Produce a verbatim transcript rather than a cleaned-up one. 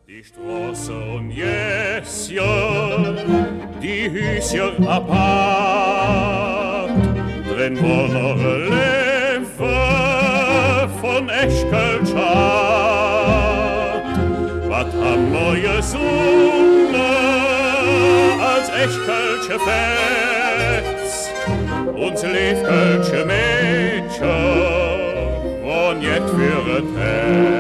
Die Straße und Jesje, die Hüsje apart, drin wohnere Leve von Echkelschat. Wat ham neue Sonne als Echkelsche Fetz, uns Levkelsche Mädchen, von jet für et